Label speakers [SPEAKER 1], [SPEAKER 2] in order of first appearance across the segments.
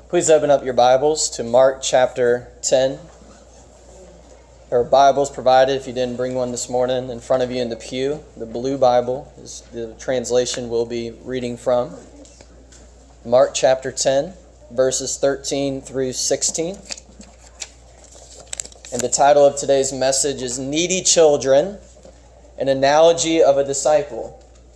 [SPEAKER 1] Please open up your Bibles to Mark chapter 10. There are Bibles provided if you didn't bring one this morning in front of you in the pew. The blue Bible is the translation we'll be reading from. Mark chapter 10, verses 13 through 16. And the title of today's message is Needy Children, an Analogy of a Disciple.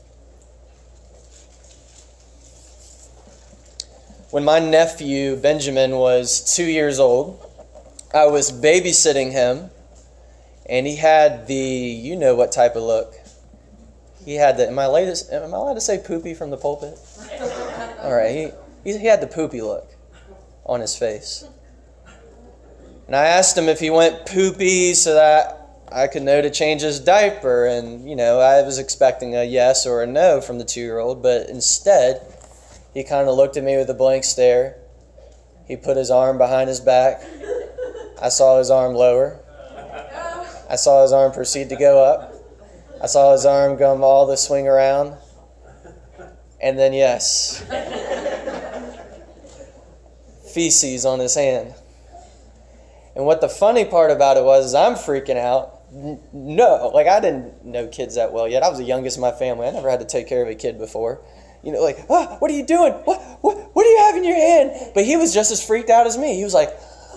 [SPEAKER 1] When my nephew, Benjamin, was 2 years old, I was babysitting him, and he had the, you know what type of look. He had the, am I allowed to say poopy from the pulpit? All right, he had the poopy look on his face. And I asked him if he went poopy so that I could know to change his diaper, and, I was expecting a yes or a no from the 2-year-old, but instead, he kind of looked at me with a blank stare. He put his arm behind his back. I saw his arm lower. I saw his arm proceed to go up. I saw his arm go all the swing around. And then, yes, feces on his hand. And what the funny part about it was, is I'm freaking out. No, I didn't know kids that well yet. I was the youngest in my family. I never had to take care of a kid before. What are you doing? What do you have in your hand? But he was just as freaked out as me. He was like,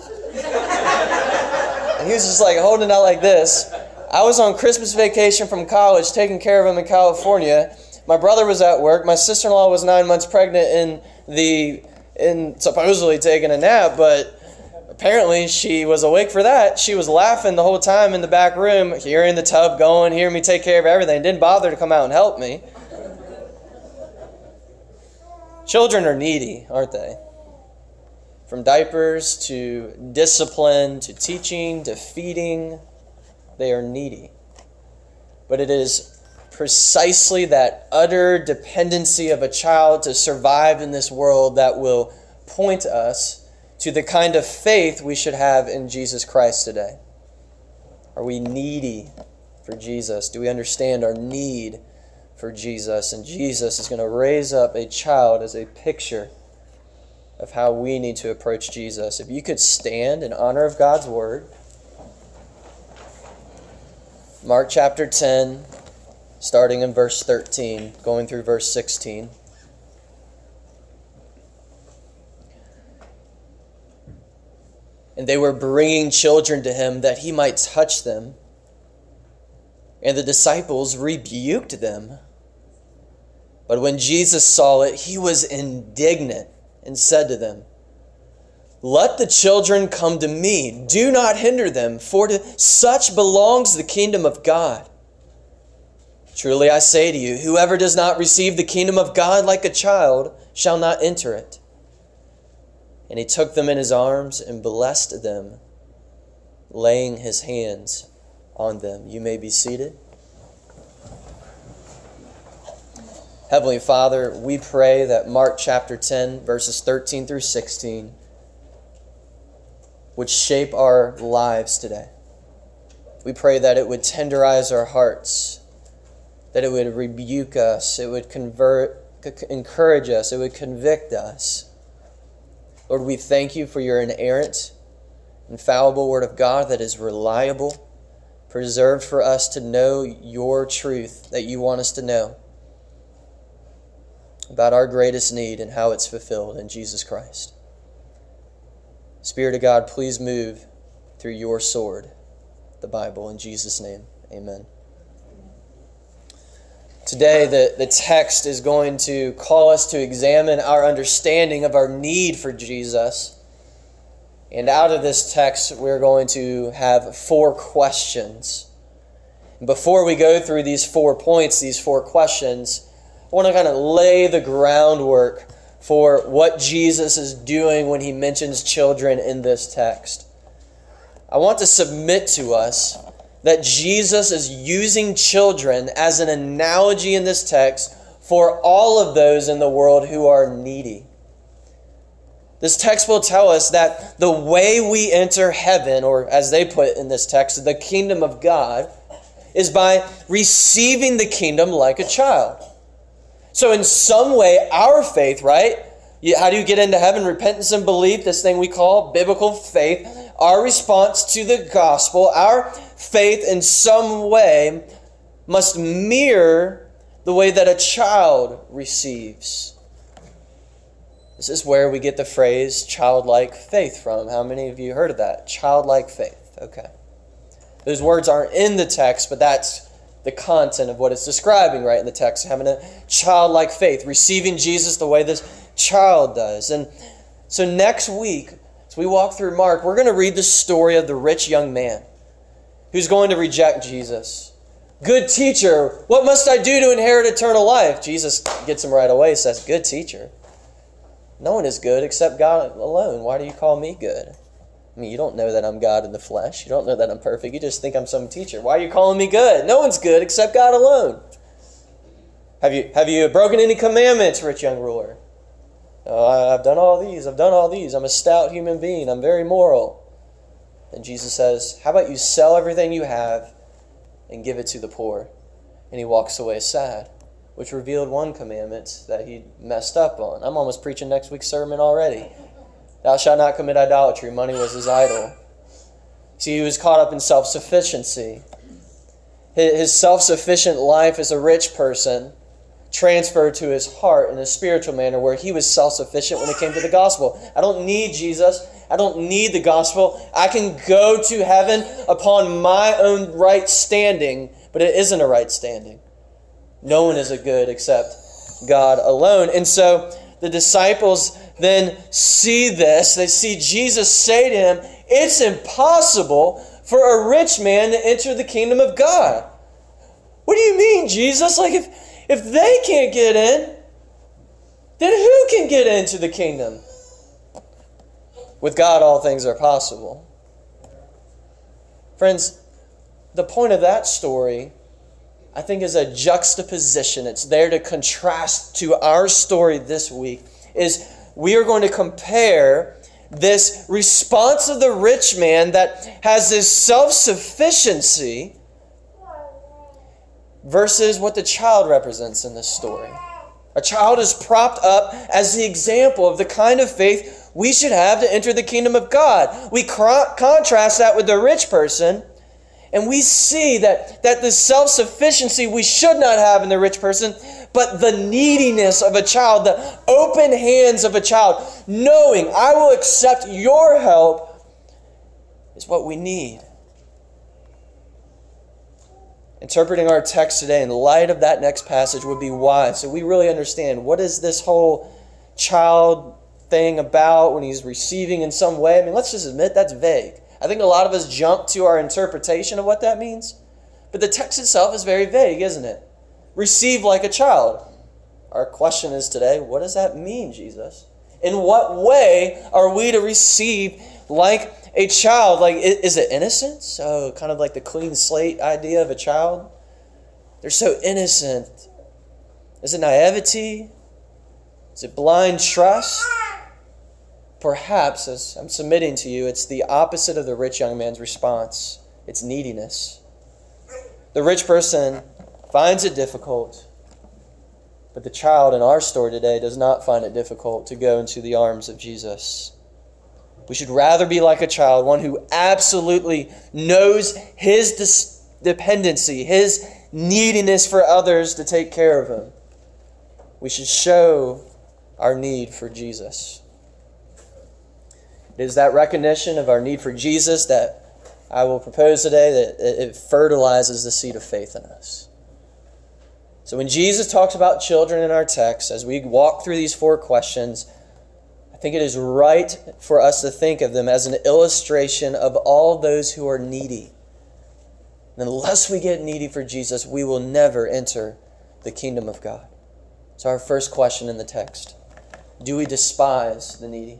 [SPEAKER 1] and he was just holding out like this. I was on Christmas vacation from college, taking care of him in California. My brother was at work. My sister-in-law was 9 months pregnant in supposedly taking a nap, but apparently she was awake for that. She was laughing the whole time in the back room, hearing the tub going, hearing me take care of everything. Didn't bother to come out and help me. Children are needy, aren't they? From diapers to discipline to teaching to feeding, they are needy. But it is precisely that utter dependency of a child to survive in this world that will point us to the kind of faith we should have in Jesus Christ today. Are we needy for Jesus? Do we understand our need for Jesus? And Jesus is going to raise up a child as a picture of how we need to approach Jesus. If you could stand in honor of God's word. Mark chapter 10, starting in verse 13, going through verse 16. And they were bringing children to him that he might touch them. And the disciples rebuked them. But when Jesus saw it, he was indignant and said to them, "Let the children come to me. Do not hinder them, for to such belongs the kingdom of God. Truly I say to you, whoever does not receive the kingdom of God like a child shall not enter it." And he took them in his arms and blessed them, laying his hands on them. You may be seated. Heavenly Father, we pray that Mark chapter 10, verses 13 through 16 would shape our lives today. We pray that it would tenderize our hearts, that it would rebuke us, it would encourage us, it would convict us. Lord, we thank you for your inerrant, infallible word of God that is reliable, preserved for us to know your truth that you want us to know about our greatest need and how it's fulfilled in Jesus Christ. Spirit of God, please move through your sword, the Bible, in Jesus' name. Amen. Today, the text is going to call us to examine our understanding of our need for Jesus. And out of this text, we're going to have 4 questions. Before we go through these 4 points, these 4 questions, I want to kind of lay the groundwork for what Jesus is doing when he mentions children in this text. I want to submit to us that Jesus is using children as an analogy in this text for all of those in the world who are needy. This text will tell us that the way we enter heaven, or as they put in this text, the kingdom of God, is by receiving the kingdom like a child. So in some way, our faith, right? How do you get into heaven? Repentance and belief, this thing we call biblical faith. Our response to the gospel, our faith in some way must mirror the way that a child receives. This is where we get the phrase childlike faith from. How many of you heard of that? Childlike faith. Okay. Those words aren't in the text, but that's the content of what it's describing right in the text. Having a childlike faith, receiving Jesus the way this child does. And so next week, as we walk through Mark, we're going to read the story of the rich young man who's going to reject Jesus. Good teacher, what must I do to inherit eternal life? Jesus gets him right away, says, good teacher. No one is good except God alone. Why do you call me good? I mean, you don't know that I'm God in the flesh. You don't know that I'm perfect. You just think I'm some teacher. Why are you calling me good? No one's good except God alone. Have you broken any commandments, rich young ruler? Oh, I've done all these. I've done all these. I'm a stout human being. I'm very moral. And Jesus says, how about you sell everything you have and give it to the poor? And he walks away sad, which revealed one commandment that he messed up on. I'm almost preaching next week's sermon already. Thou shalt not commit idolatry. Money was his idol. See, he was caught up in self-sufficiency. His self-sufficient life as a rich person transferred to his heart in a spiritual manner where he was self-sufficient when it came to the gospel. I don't need Jesus. I don't need the gospel. I can go to heaven upon my own right standing, but it isn't a right standing. No one is a good except God alone. And so the disciples then see this. They see Jesus say to him, it's impossible for a rich man to enter the kingdom of God. What do you mean, Jesus? Like if they can't get in, then who can get into the kingdom? With God, all things are possible. Friends, the point of that story, I think, is a juxtaposition. It's there to contrast to our story this week. Is we are going to compare this response of the rich man that has this self-sufficiency versus what the child represents in this story. A child is propped up as the example of the kind of faith we should have to enter the kingdom of God. We contrast that with the rich person, and we see that the self-sufficiency we should not have in the rich person, but the neediness of a child, the open hands of a child, knowing I will accept your help, is what we need. Interpreting our text today in light of that next passage would be wise, so we really understand what is this whole child thing about when he's receiving in some way. I mean, let's just admit that's vague. I think a lot of us jump to our interpretation of what that means, but the text itself is very vague, isn't it? Receive like a child. Our question is today, what does that mean, Jesus? In what way are we to receive like a child? Like, is it innocence? So kind of like the clean slate idea of a child? They're so innocent. Is it naivety? Is it blind trust? Perhaps, as I'm submitting to you, it's the opposite of the rich young man's response. It's neediness. The rich person finds it difficult, but the child in our story today does not find it difficult to go into the arms of Jesus. We should rather be like a child, one who absolutely knows his dependency, his neediness for others to take care of him. We should show our need for Jesus. It is that recognition of our need for Jesus that I will propose today that it fertilizes the seed of faith in us. So when Jesus talks about children in our text, as we walk through these 4 questions, I think it is right for us to think of them as an illustration of all those who are needy. And unless we get needy for Jesus, we will never enter the kingdom of God. So our first question in the text, do we despise the needy?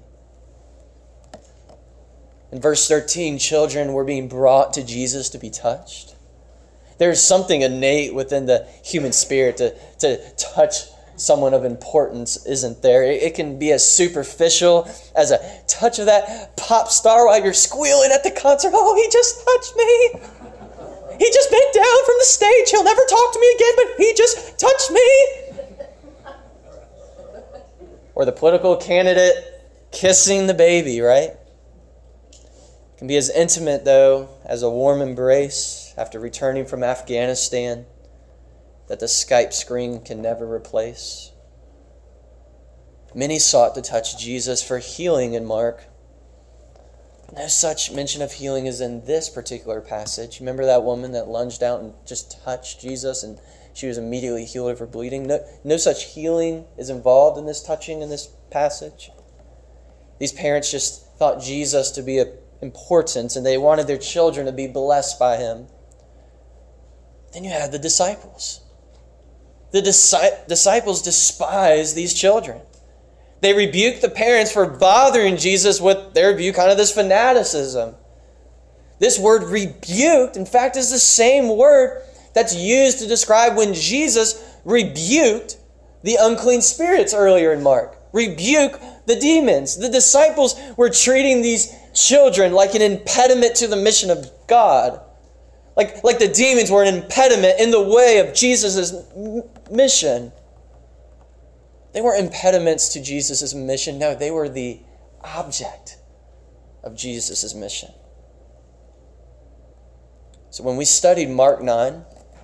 [SPEAKER 1] In verse 13, children were being brought to Jesus to be touched. There's something innate within the human spirit to touch someone of importance, isn't there? It can be as superficial as a touch of that pop star while you're squealing at the concert. Oh, he just touched me. He just bent down from the stage. He'll never talk to me again, but he just touched me. or the political candidate kissing the baby, right? It can be as intimate, though, as a warm embrace after returning from Afghanistan that the Skype screen can never replace. Many sought to touch Jesus for healing in Mark. No such mention of healing is in this particular passage. Remember that woman that lunged out and just touched Jesus and she was immediately healed of her bleeding? No such healing is involved in this touching in this passage. These parents just thought Jesus to be important and they wanted their children to be blessed by him. Then you have the disciples. The disciples despise these children. They rebuke the parents for bothering Jesus with their view, kind of this fanaticism. This word rebuked, in fact, is the same word that's used to describe when Jesus rebuked the unclean spirits earlier in Mark. Rebuke the demons. The disciples were treating these children like an impediment to the mission of God. Like the demons were an impediment in the way of Jesus' mission. They weren't impediments to Jesus' mission. No, they were the object of Jesus' mission. So when we studied Mark 9,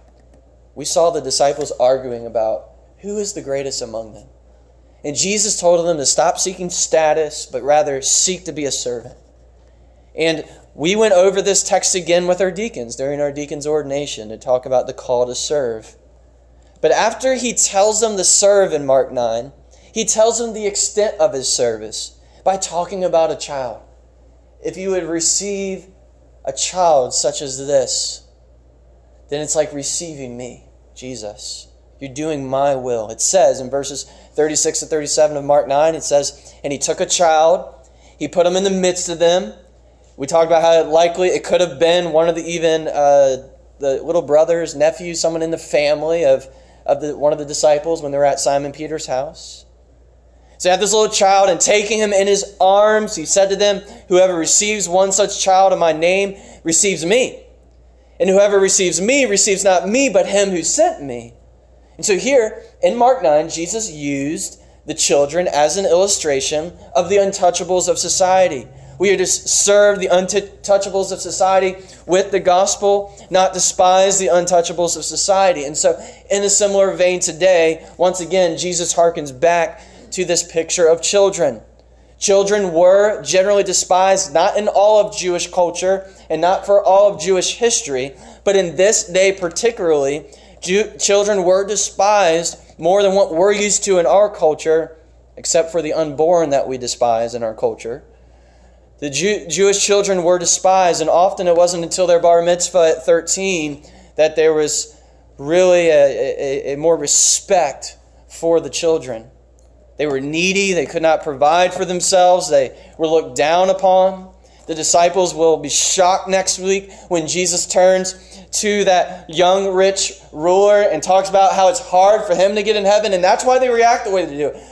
[SPEAKER 1] we saw the disciples arguing about who is the greatest among them. And Jesus told them to stop seeking status, but rather seek to be a servant. And we went over this text again with our deacons during our deacons' ordination to talk about the call to serve. But after he tells them to serve in Mark 9, he tells them the extent of his service by talking about a child. If you would receive a child such as this, then it's like receiving me, Jesus. You're doing my will. It says in verses 36 to 37 of Mark 9, it says, and he took a child, he put him in the midst of them. We talked about how likely it could have been one of the little brothers, nephews, someone in the family of one of the disciples when they were at Simon Peter's house. So he had this little child, and taking him in his arms, he said to them, whoever receives one such child in my name receives me. And whoever receives me receives not me, but him who sent me. And so here in Mark 9, Jesus used the children as an illustration of the untouchables of society. We are to serve the untouchables of society with the gospel, not despise the untouchables of society. And so in a similar vein today, once again, Jesus harkens back to this picture of children. Children were generally despised, not in all of Jewish culture and not for all of Jewish history, but in this day particularly, children were despised more than what we're used to in our culture, except for the unborn that we despise in our culture. The Jewish children were despised, and often it wasn't until their bar mitzvah at 13 that there was really a more respect for the children. They were needy. They could not provide for themselves. They were looked down upon. The disciples will be shocked next week when Jesus turns to that young rich ruler and talks about how it's hard for him to get in heaven, and that's why they react the way they do.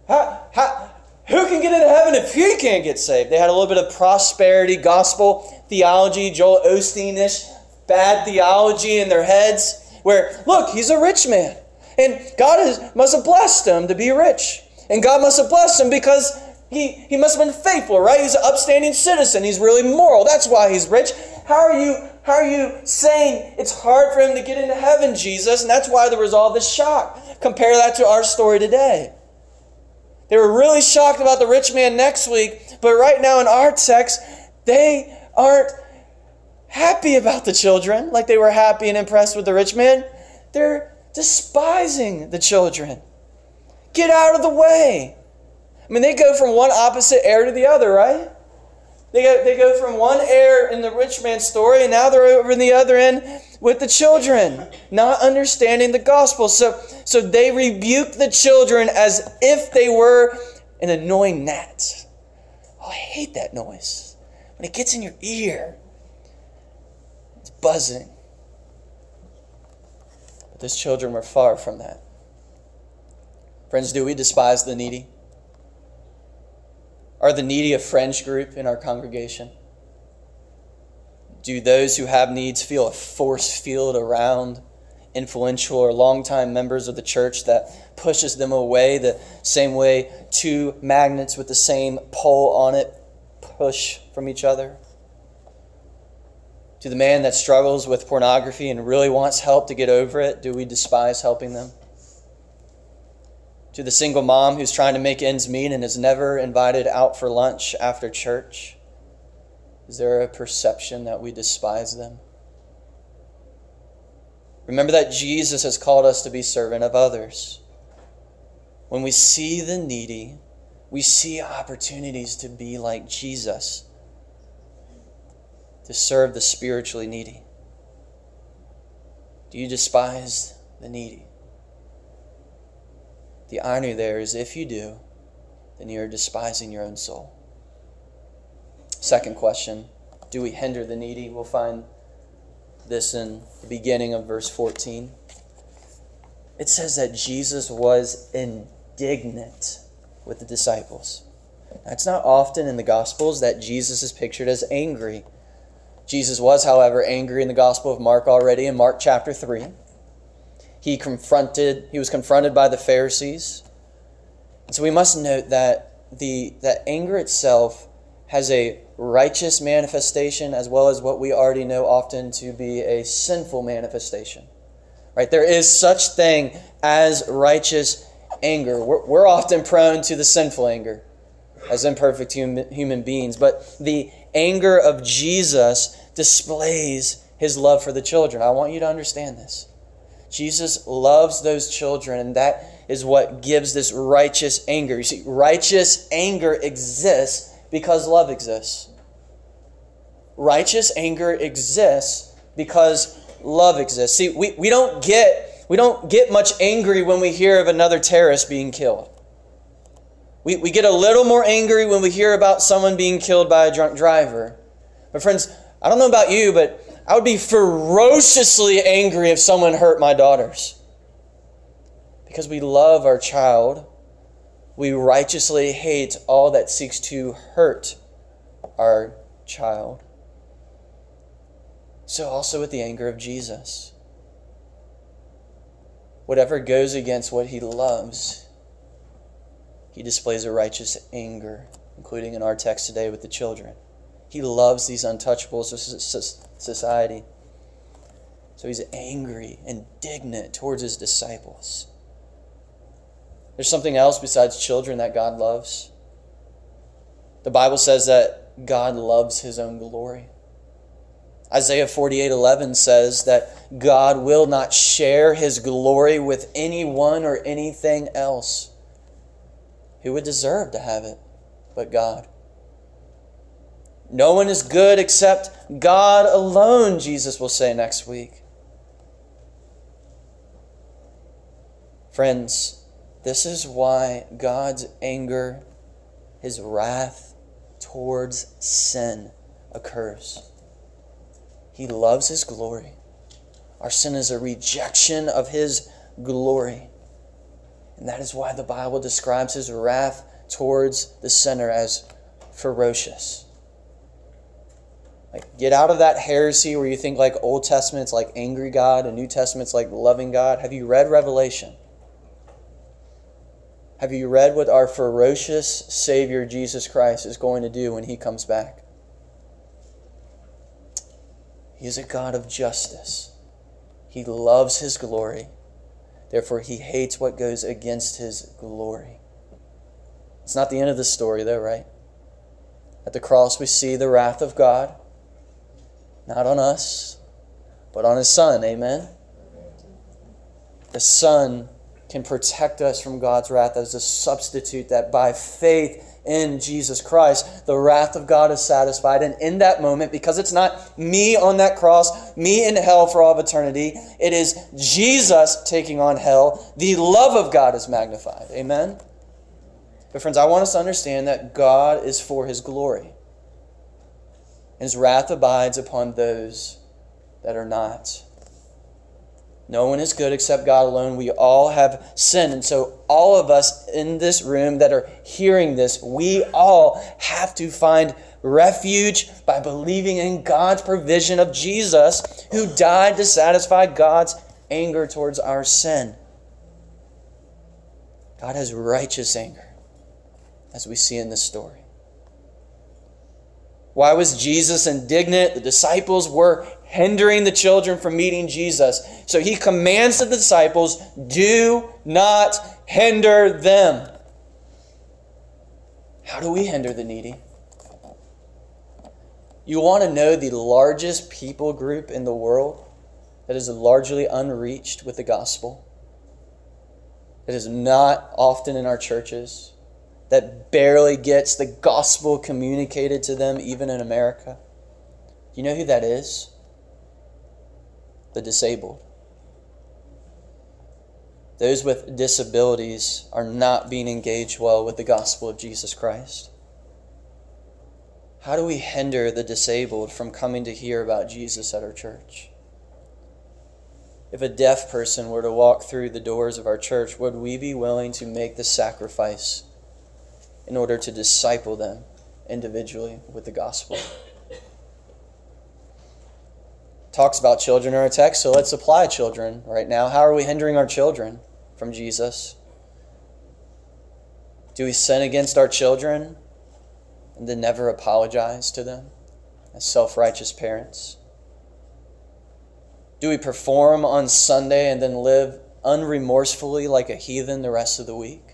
[SPEAKER 1] Who can get into heaven if he can't get saved? They had a little bit of prosperity, gospel theology, Joel Osteen-ish, bad theology in their heads, where, look, he's a rich man, and God must have blessed him to be rich. And God must have blessed him because he must have been faithful, right? He's an upstanding citizen. He's really moral. That's why he's rich. How are you saying it's hard for him to get into heaven, Jesus? And that's why there was all this shock. Compare that to our story today. They were really shocked about the rich man next week, but right now in our text, they aren't happy about the children like they were happy and impressed with the rich man. They're despising the children. Get out of the way. I mean, they go from one opposite error to the other, right? They go from one error in the rich man's story, and now they're over in the other end with the children, not understanding the gospel. So they rebuke the children as if they were an annoying gnat. Oh, I hate that noise. When it gets in your ear, it's buzzing. But those children were far from that. Friends, do we despise the needy? Are the needy a fringe group in our congregation? Do those who have needs feel a force field around influential or longtime members of the church that pushes them away the same way two magnets with the same pole on it push from each other? To the man that struggles with pornography and really wants help to get over it, do we despise helping them? To the single mom who's trying to make ends meet and is never invited out for lunch after church, is there a perception that we despise them? Remember that Jesus has called us to be servant of others. When we see the needy, we see opportunities to be like Jesus, to serve the spiritually needy. Do you despise the needy? The irony there is if you do, then you're despising your own soul. Second question, do we hinder the needy? We'll find this in the beginning of verse 14. It says that Jesus was indignant with the disciples. Now, it's not often in the Gospels that Jesus is pictured as angry. Jesus was, however, angry in the Gospel of Mark already in Mark chapter 3. He was confronted by the Pharisees. And so we must note that that anger itself has a righteous manifestation as well as what we already know often to be a sinful manifestation. Right? There is such thing as righteous anger. We're often prone to the sinful anger as imperfect human beings, but the anger of Jesus displays his love for the children. I want you to understand this. Jesus loves those children, and that is what gives this righteous anger. You see, righteous anger exists because love exists. Righteous anger exists because love exists. See, we don't get much angry when we hear of another terrorist being killed. We get a little more angry when we hear about someone being killed by a drunk driver. But friends, I don't know about you, but I would be ferociously angry if someone hurt my daughters. Because we love our child, we righteously hate all that seeks to hurt our child. So also with the anger of Jesus. Whatever goes against what he loves, he displays a righteous anger, including in our text today with the children. He loves these untouchables of society. So he's angry, indignant towards his disciples. There's something else besides children that God loves. The Bible says that God loves his own glory. Isaiah 48:11 says that God will not share his glory with anyone or anything else. Who would deserve to have it but God? No one is good except God alone, Jesus will say next week. Friends, this is why God's anger, his wrath towards sin occurs. He loves his glory. Our sin is a rejection of his glory. And that is why the Bible describes his wrath towards the sinner as ferocious. Like, get out of that heresy where you think like Old Testament's like angry God and New Testament's like loving God. Have you read Revelation? Have you read what our ferocious Savior Jesus Christ is going to do when he comes back? He is a God of justice. He loves his glory. Therefore, he hates what goes against his glory. It's not the end of the story, though, right? At the cross, we see the wrath of God. Not on us, but on his Son. Amen? The Son can protect us from God's wrath as a substitute that by faith in Jesus Christ, the wrath of God is satisfied. And in that moment, because it's not me on that cross, me in hell for all of eternity, it is Jesus taking on hell. The love of God is magnified. Amen? But friends, I want us to understand that God is for his glory. And his wrath abides upon those that are not. No one is good except God alone. We all have sinned. And so all of us in this room that are hearing this, we all have to find refuge by believing in God's provision of Jesus, who died to satisfy God's anger towards our sin. God has righteous anger, as we see in this story. Why was Jesus indignant? The disciples were hindering the children from meeting Jesus. So he commands the disciples, do not hinder them. How do we hinder the needy? You want to know the largest people group in the world that is largely unreached with the gospel? That is not often in our churches, that barely gets the gospel communicated to them, even in America. Do you know who that is? The disabled. Those with disabilities are not being engaged well with the gospel of Jesus Christ. How do we hinder the disabled from coming to hear about Jesus at our church? If a deaf person were to walk through the doors of our church, would we be willing to make the sacrifice in order to disciple them individually with the gospel? Talks about children in our text, so let's apply children right now. How are we hindering our children from Jesus? Do we sin against our children and then never apologize to them as self-righteous parents? Do we perform on Sunday and then live unremorsefully like a heathen the rest of the week?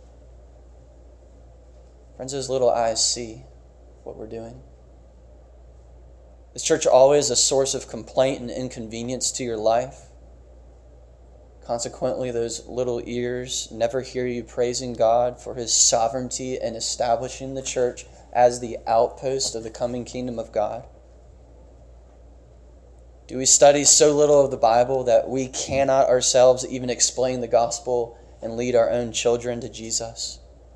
[SPEAKER 1] Friends, those little eyes see what we're doing. Is church always a source of complaint and inconvenience to your life? Consequently, those little ears never hear you praising God for His sovereignty in establishing the church as the outpost of the coming kingdom of God? Do we study so little of the Bible that we cannot ourselves even explain the gospel and lead our own children to Jesus?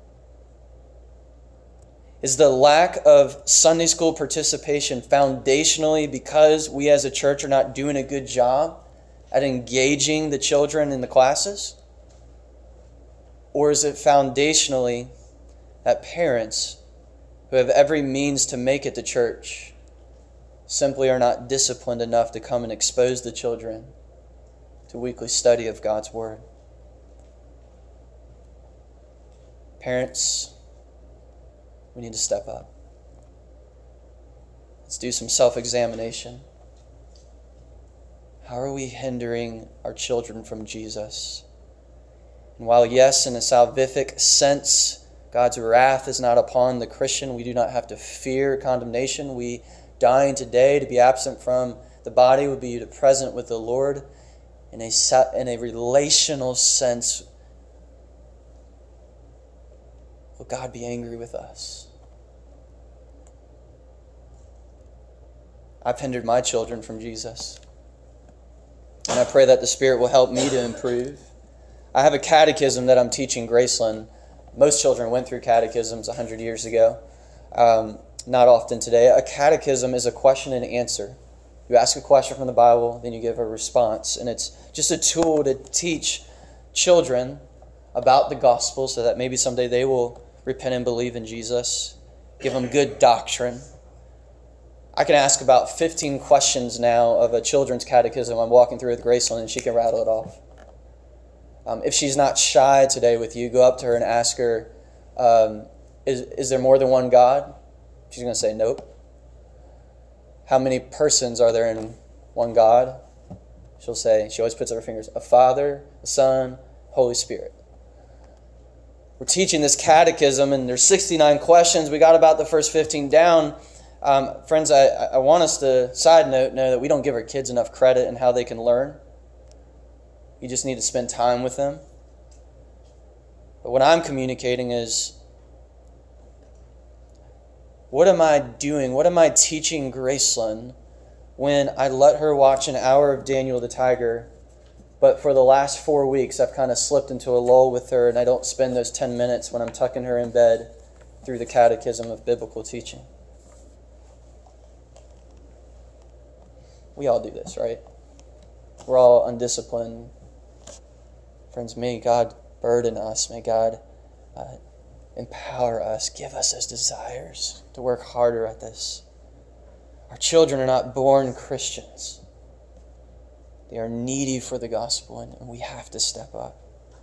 [SPEAKER 1] Is the lack of Sunday school participation foundationally because we as a church are not doing a good job at engaging the children in the classes? Or is it foundationally that parents who have every means to make it to church simply are not disciplined enough to come and expose the children to weekly study of God's Word? Parents, we need to step up. Let's do some self-examination. How are we hindering our children from Jesus? And while, yes, in a salvific sense, God's wrath is not upon the Christian, we do not have to fear condemnation. We dying today to be absent from the body would be to present with the Lord in a relational sense. Will God be angry with us? I've hindered my children from Jesus, and I pray that the Spirit will help me to improve. I have a catechism that I'm teaching Graceland. Most children went through catechisms 100 years ago. Not often today. A catechism is a question and answer. You ask a question from the Bible, then you give a response. And it's just a tool to teach children about the gospel so that maybe someday they will repent and believe in Jesus. Give them good doctrine. I can ask about 15 questions now of a children's catechism I'm walking through with Graceland, and she can rattle it off. If she's not shy today with you, go up to her and ask her, is there more than one God? She's going to say, nope. How many persons are there in one God? She'll say, she always puts up her fingers, a Father, a Son, Holy Spirit. We're teaching this catechism, and there's 69 questions. We got about the first 15 down. Friends, I want us to, side note, know that we don't give our kids enough credit in how they can learn. You just need to spend time with them. But what I'm communicating is, what am I doing? What am I teaching Graceland when I let her watch an hour of Daniel the Tiger, but for the last 4 weeks I've kind of slipped into a lull with her and I don't spend those 10 minutes when I'm tucking her in bed through the catechism of biblical teaching? We all do this, right? We're all undisciplined. Friends, may God burden us. May God empower us. Give us those desires to work harder at this. Our children are not born Christians. They are needy for the gospel, and we have to step up.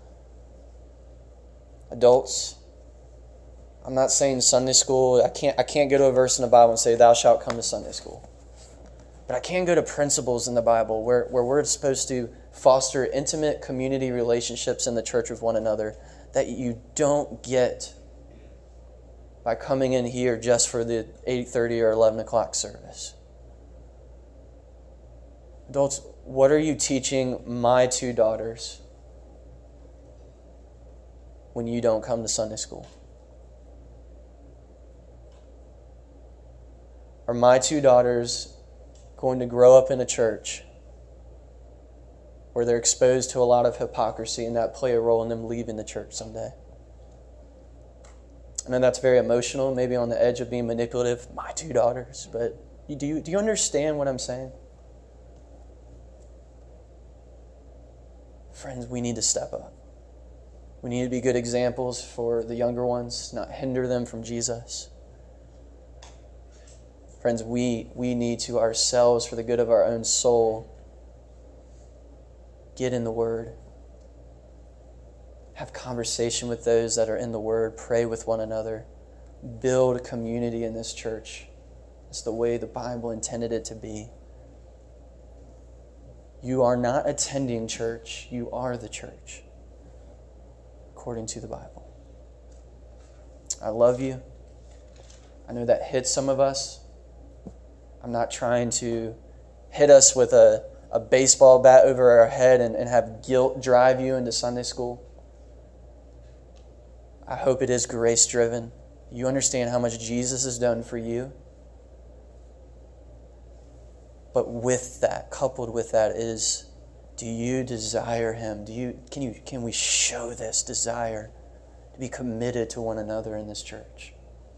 [SPEAKER 1] Adults, I'm not saying Sunday school. I can't go to a verse in the Bible and say, thou shalt come to Sunday school. But I can go to principles in the Bible where we're supposed to foster intimate community relationships in the church with one another that you don't get by coming in here just for the 8:30 or 11 o'clock service. Adults, what are you teaching my two daughters when you don't come to Sunday school? Are my two daughters going to grow up in a church where they're exposed to a lot of hypocrisy and that play a role in them leaving the church someday? I know that's very emotional, maybe on the edge of being manipulative. My two daughters, but do you understand what I'm saying? Friends, we need to step up. We need to be good examples for the younger ones, not hinder them from Jesus. Friends, we need to ourselves, for the good of our own soul, get in the Word. Have conversation with those that are in the Word. Pray with one another. Build community in this church. It's the way the Bible intended it to be. You are not attending church. You are the church, according to the Bible. I love you. I know that hits some of us. I'm not trying to hit us with a baseball bat over our head and have guilt drive you into Sunday school. I hope it is grace-driven. You understand how much Jesus has done for you. But with that, coupled with that is, do you desire Him? Can we show this desire to be committed to one another in this church?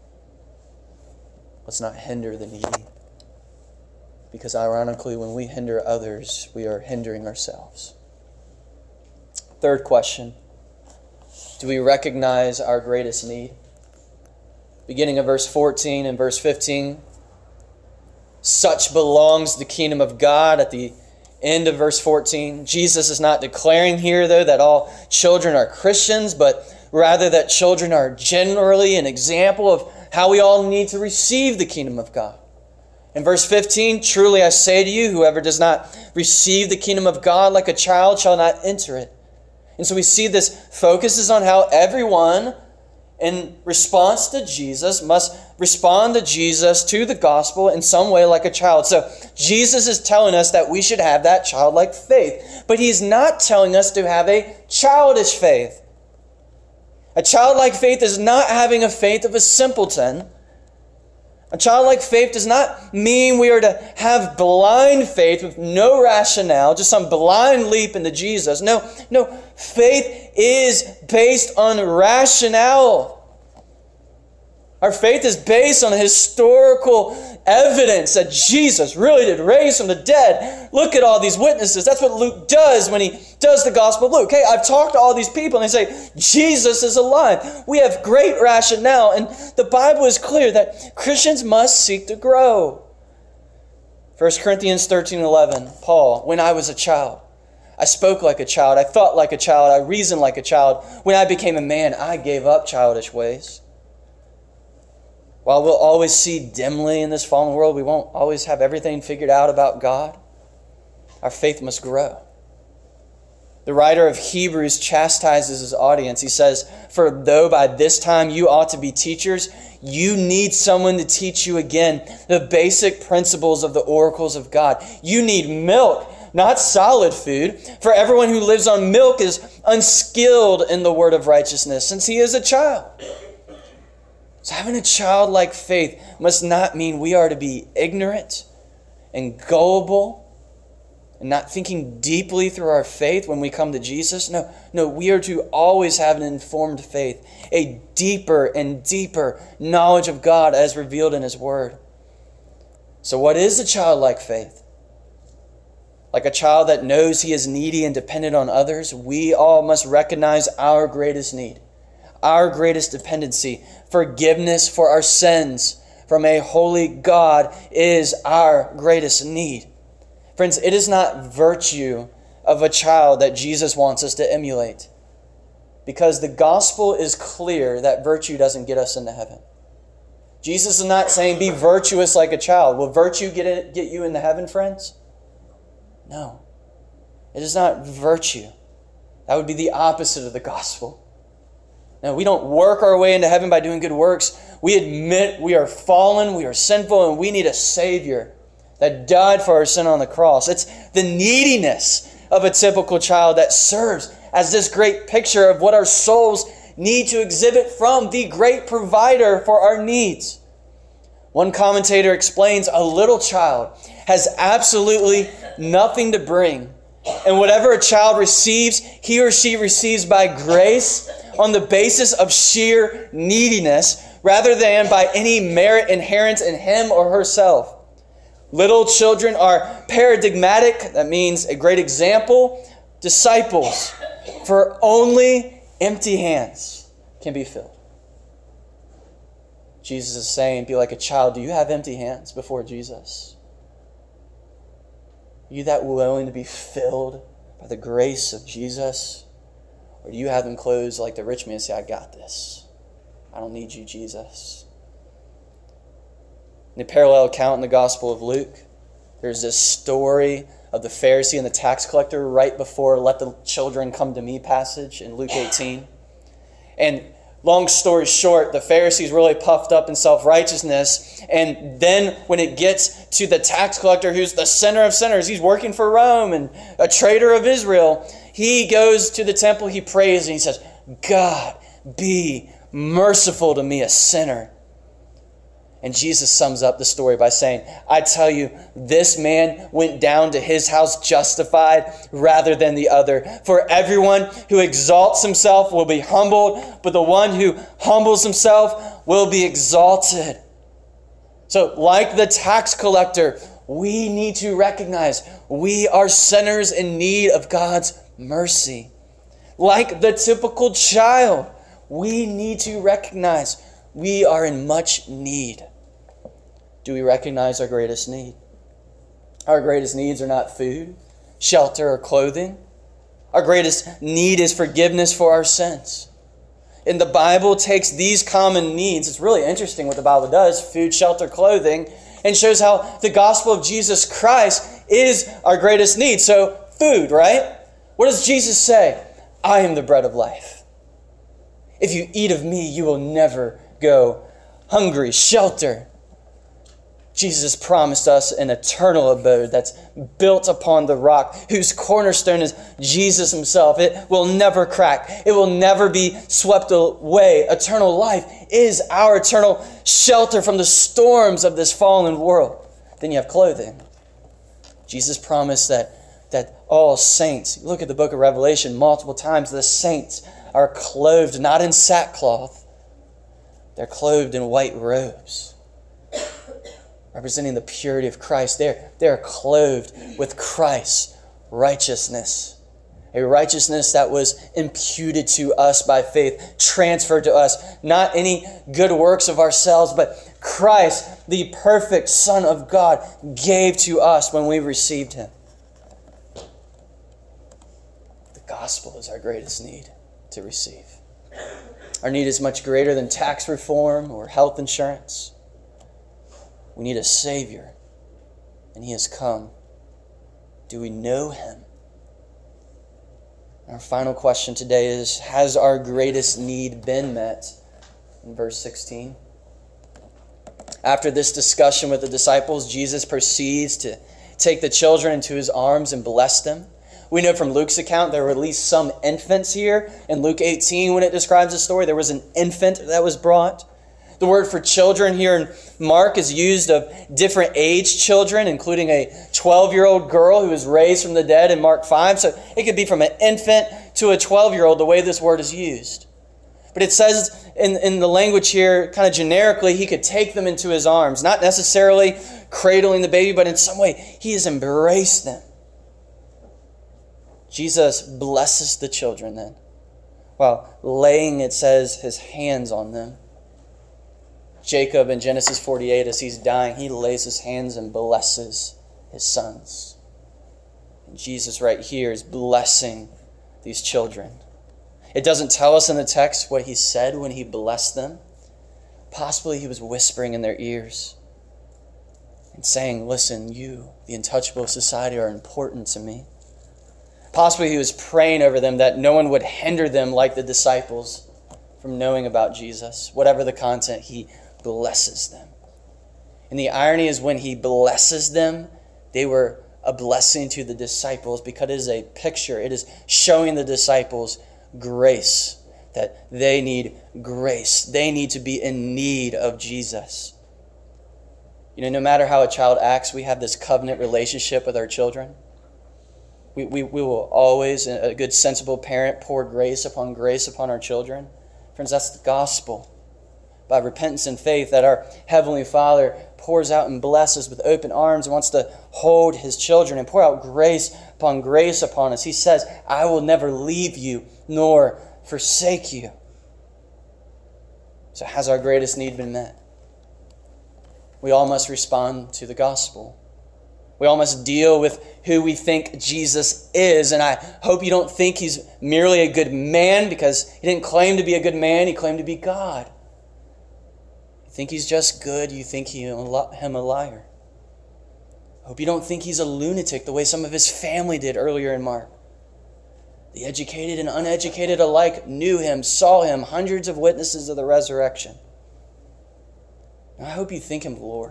[SPEAKER 1] Let's not hinder the needy. Because ironically, when we hinder others, we are hindering ourselves. Third question. Do we recognize our greatest need? Beginning of verse 14 and verse 15. Such belongs the kingdom of God. At the end of verse 14, Jesus is not declaring here, though, that all children are Christians, but rather that children are generally an example of how we all need to receive the kingdom of God. In verse 15, truly I say to you, whoever does not receive the kingdom of God like a child shall not enter it. And so we see this focuses on how everyone in response to Jesus must respond to Jesus, to the gospel in some way like a child. So Jesus is telling us that we should have that childlike faith. But He's not telling us to have a childish faith. A childlike faith is not having a faith of a simpleton. A childlike faith does not mean we are to have blind faith with no rationale, just some blind leap into Jesus. No, faith is based on rationale. Our faith is based on historical evidence that Jesus really did raise from the dead. Look at all these witnesses. That's what Luke does when he does the Gospel of Luke. Hey, I've talked to all these people and they say, Jesus is alive. We have great rationale. And the Bible is clear that Christians must seek to grow. 1 Corinthians 13:11, Paul, when I was a child, I spoke like a child. I thought like a child. I reasoned like a child. When I became a man, I gave up childish ways. While we'll always see dimly in this fallen world, we won't always have everything figured out about God. Our faith must grow. The writer of Hebrews chastises his audience. He says, for though by this time you ought to be teachers, you need someone to teach you again the basic principles of the oracles of God. You need milk, not solid food. For everyone who lives on milk is unskilled in the word of righteousness, since he is a child. So having a childlike faith must not mean we are to be ignorant and gullible and not thinking deeply through our faith when we come to Jesus. No, we are to always have an informed faith, a deeper and deeper knowledge of God as revealed in His Word. So what is a childlike faith? Like a child that knows he is needy and dependent on others, we all must recognize our greatest need, our greatest dependency. Forgiveness for our sins from a holy God is our greatest need. Friends, it is not virtue of a child that Jesus wants us to emulate. Because the gospel is clear that virtue doesn't get us into heaven. Jesus is not saying be virtuous like a child. Will virtue get you into heaven, friends? No. It is not virtue. That would be the opposite of the gospel. Now, we don't work our way into heaven by doing good works. We admit we are fallen, we are sinful, and we need a Savior that died for our sin on the cross. It's the neediness of a typical child that serves as this great picture of what our souls need to exhibit from the great provider for our needs. One commentator explains a little child has absolutely nothing to bring. And whatever a child receives, he or she receives by grace on the basis of sheer neediness rather than by any merit inherent in him or herself. Little children are paradigmatic, that means a great example, disciples, for only empty hands can be filled. Jesus is saying, be like a child. Do you have empty hands before Jesus? Are you that willing to be filled by the grace of Jesus? Or do you have them closed like the rich man and say, I got this. I don't need you, Jesus. In the parallel account in the Gospel of Luke, there's this story of the Pharisee and the tax collector right before let the children come to me passage in Luke 18. And long story short, the Pharisee's really puffed up in self-righteousness. And then when it gets to the tax collector, who's the sinner of sinners, he's working for Rome and a traitor of Israel, he goes to the temple, he prays, and he says, God, be merciful to me, a sinner. And Jesus sums up the story by saying, I tell you, this man went down to his house justified rather than the other. For everyone who exalts himself will be humbled, but the one who humbles himself will be exalted. So, like the tax collector, we need to recognize we are sinners in need of God's mercy. Like the typical child, we need to recognize we are in much need. Do we recognize our greatest need? Our greatest needs are not food, shelter, or clothing. Our greatest need is forgiveness for our sins. And the Bible takes these common needs. It's really interesting what the Bible does, food, shelter, clothing, and shows how the gospel of Jesus Christ is our greatest need. So, food, right? What does Jesus say? I am the bread of life. If you eat of me, you will never go hungry. Shelter. Jesus promised us an eternal abode that's built upon the rock, whose cornerstone is Jesus himself. It will never crack. It will never be swept away. Eternal life is our eternal shelter from the storms of this fallen world. Then you have clothing. Jesus promised that all saints, look at the book of Revelation multiple times, the saints are clothed not in sackcloth. They're clothed in white robes, representing the purity of Christ. They're clothed with Christ's righteousness. A righteousness that was imputed to us by faith, transferred to us. Not any good works of ourselves, but Christ, the perfect Son of God, gave to us when we received him. The gospel is our greatest need to receive. Our need is much greater than tax reform or health insurance. We need a Savior, and he has come. Do we know him? Our final question today is, has our greatest need been met? In verse 16. After this discussion with the disciples, Jesus proceeds to take the children into his arms and bless them. We know from Luke's account there were at least some infants here. In Luke 18, when it describes the story, there was an infant that was brought. The word for children here in Mark is used of different age children, including a 12-year-old girl who was raised from the dead in Mark 5. So it could be from an infant to a 12-year-old, the way this word is used. But it says in the language here, kind of generically, he could take them into his arms. Not necessarily cradling the baby, but in some way, he has embraced them. Jesus blesses the children then, while laying, it says, his hands on them. Jacob in Genesis 48, as he's dying, he lays his hands and blesses his sons. And Jesus right here is blessing these children. It doesn't tell us in the text what he said when he blessed them. Possibly he was whispering in their ears and saying, listen, you, the untouchable of society, are important to me. Possibly he was praying over them that no one would hinder them like the disciples from knowing about Jesus. Whatever the content, he blesses them. And the irony is when he blesses them, they were a blessing to the disciples because it is a picture. It is showing the disciples grace, that they need grace. They need to be in need of Jesus. You know, no matter how a child acts, we have this covenant relationship with our children. We will always, a good sensible parent, pour grace upon our children. Friends, that's the gospel. By repentance and faith that our Heavenly Father pours out and blesses with open arms and wants to hold his children and pour out grace upon us. He says, I will never leave you nor forsake you. So has our greatest need been met? We all must respond to the gospel. We all must deal with who we think Jesus is. And I hope you don't think he's merely a good man, because he didn't claim to be a good man. He claimed to be God. You think he's just good. You think him a liar. I hope you don't think he's a lunatic the way some of his family did earlier in Mark. The educated and uneducated alike knew him, saw him, hundreds of witnesses of the resurrection. And I hope you think him Lord.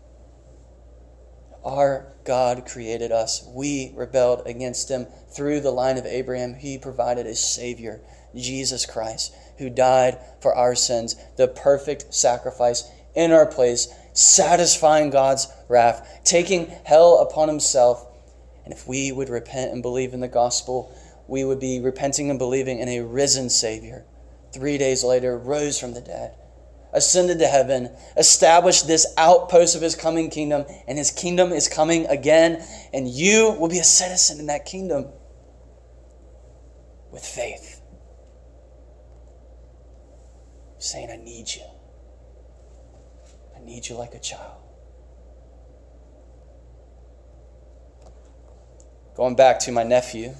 [SPEAKER 1] Our God created us. We rebelled against him. Through the line of Abraham, he provided a Savior, Jesus Christ, who died for our sins, the perfect sacrifice in our place, satisfying God's wrath, taking hell upon himself. And if we would repent and believe in the gospel, we would be repenting and believing in a risen Savior. 3 days later, rose from the dead, ascended to heaven, established this outpost of his coming kingdom, and his kingdom is coming again, and you will be a citizen in that kingdom with faith. Saying, I need you. I need you like a child. Going back to my nephew,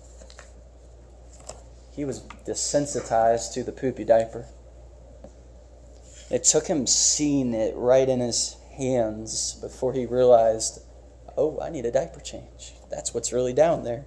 [SPEAKER 1] he was desensitized to the poopy diaper. It took him seeing it right in his hands before he realized, oh, I need a diaper change. That's what's really down there.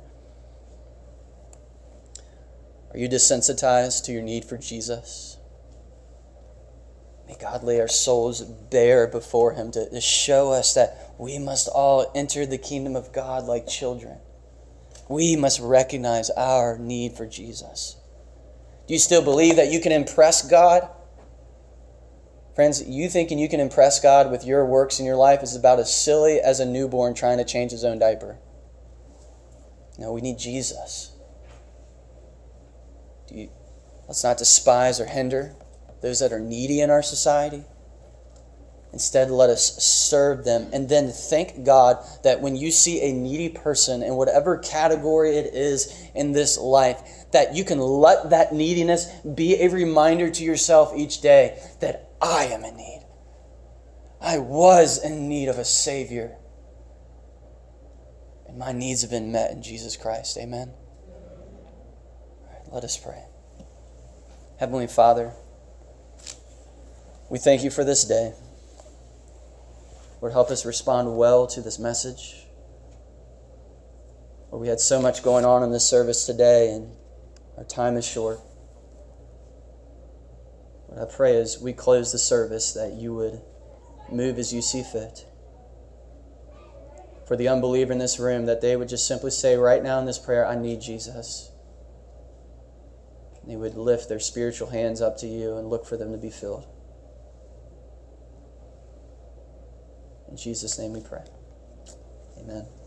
[SPEAKER 1] Are you desensitized to your need for Jesus? May God lay our souls bare before him to show us that we must all enter the kingdom of God like children. We must recognize our need for Jesus. Do you still believe that you can impress God? Friends, you thinking you can impress God with your works in your life is about as silly as a newborn trying to change his own diaper. No, we need Jesus. Let's not despise or hinder those that are needy in our society. Instead, let us serve them, and then thank God that when you see a needy person in whatever category it is in this life, that you can let that neediness be a reminder to yourself each day that I am in need. I was in need of a Savior, and my needs have been met in Jesus Christ. Amen. All right, let us pray. Heavenly Father, we thank you for this day. Lord, help us respond well to this message. Lord, we had so much going on in this service today, and our time is short. Lord, I pray as we close the service that you would move as you see fit. For the unbeliever in this room, that they would just simply say right now in this prayer, I need Jesus. And they would lift their spiritual hands up to you and look for them to be filled. In Jesus' name we pray. Amen.